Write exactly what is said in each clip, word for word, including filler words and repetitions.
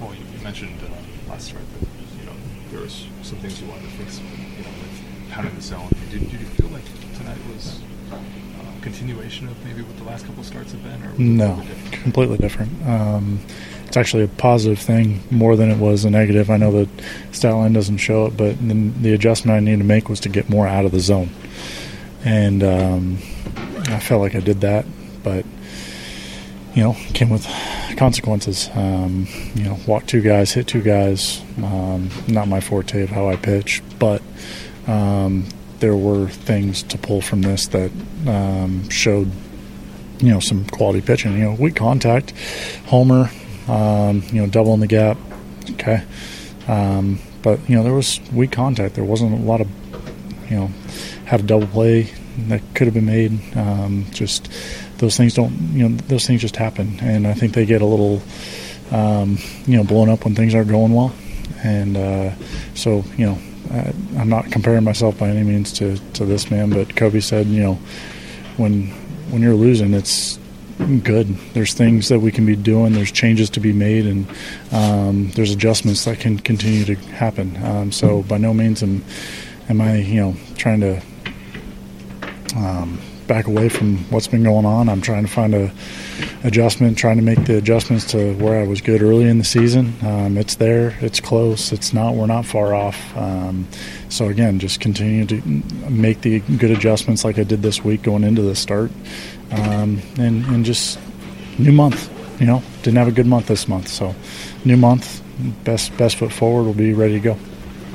Cole, you, you mentioned uh, last start that you know there was some things you wanted to fix, you know, with pounding the zone. Did, did you feel like tonight was a continuation of maybe what the last couple of starts have been, or was no, it different? Completely different? Um, it's actually a positive thing more than it was a negative. I know that stat line doesn't show it, but the, the adjustment I needed to make was to get more out of the zone, and um, I felt like I did that, but you know, came with consequences. Um, you know, walk two guys, hit two guys. Um, not my forte of how I pitch, but um, there were things to pull from this that um, showed, you know, some quality pitching. You know, weak contact, homer, um, you know, double in the gap. Okay, um, but you know, there was weak contact. There wasn't a lot of, you know, had a double play that could have been made. Um, just those things don't, you know, those things just happen, and I think they get a little, um, you know, blown up when things aren't going well. And uh, so, you know, I, I'm not comparing myself by any means to, to this man, but Kobe said, you know, when when you're losing, it's good. There's things that we can be doing. There's changes to be made, and um, there's adjustments that can continue to happen. Um, so by no means am am I, you know, trying to um, back away from what's been going on. I'm trying to find a adjustment, trying to make the adjustments to where I was good early in the season. Um, it's there, it's close, it's not, we're not far off. Um, so again, just continue to make the good adjustments like I did this week going into the start. Um, and, and just new month, you know, didn't have a good month this month. So new month, best, best foot forward, we'll be ready to go.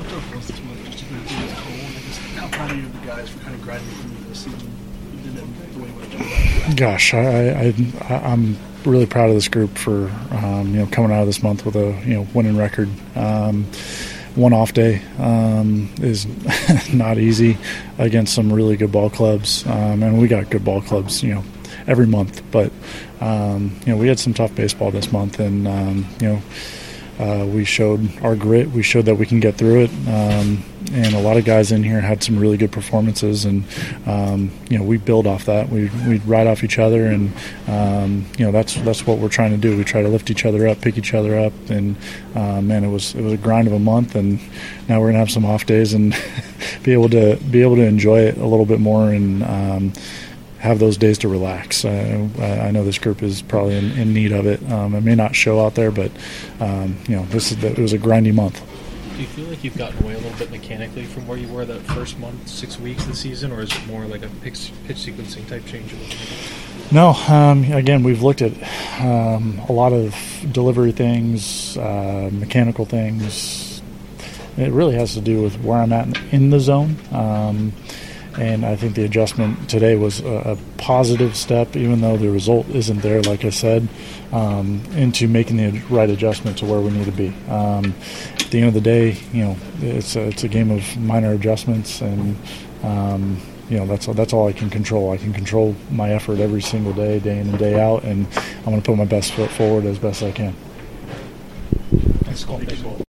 How proud are you of the guys for kind of grinding through the season? You did it the way you wanted to. Gosh, I, I, I'm really proud of this group for um, you know, coming out of this month with a, you know, winning record. Um, one off day um, is not easy against some really good ball clubs, um, and we got good ball clubs, you know, every month. But um, you know, we had some tough baseball this month, and um, you know. Uh, we showed our grit. We showed that we can get through it, um, and a lot of guys in here had some really good performances. And um, you know, we build off that. We we ride off each other, and um, you know, that's that's what we're trying to do. We try to lift each other up, pick each other up, and uh, man, it was it was a grind of a month. And now we're gonna have some off days and be able to be able to enjoy it a little bit more and. Um, have those days to relax. Uh, I know this group is probably in, in need of it. Um, it may not show out there, but um, you know, this is the, it was a grindy month. Do you feel like you've gotten away a little bit mechanically from where you were that first month, six weeks of the season, or is it more like a pitch, pitch sequencing type change? No, um, again, we've looked at um, a lot of delivery things, uh, mechanical things. It really has to do with where I'm at in the zone. Um, And I think the adjustment today was a, a positive step, even though the result isn't there, like I said, um, into making the right adjustment to where we need to be. Um, at the end of the day, you know, it's a, it's a game of minor adjustments, and um, you know, that's that's all I can control. I can control my effort every single day, day in and day out, and I'm going to put my best foot forward as best I can. Thanks, Cole.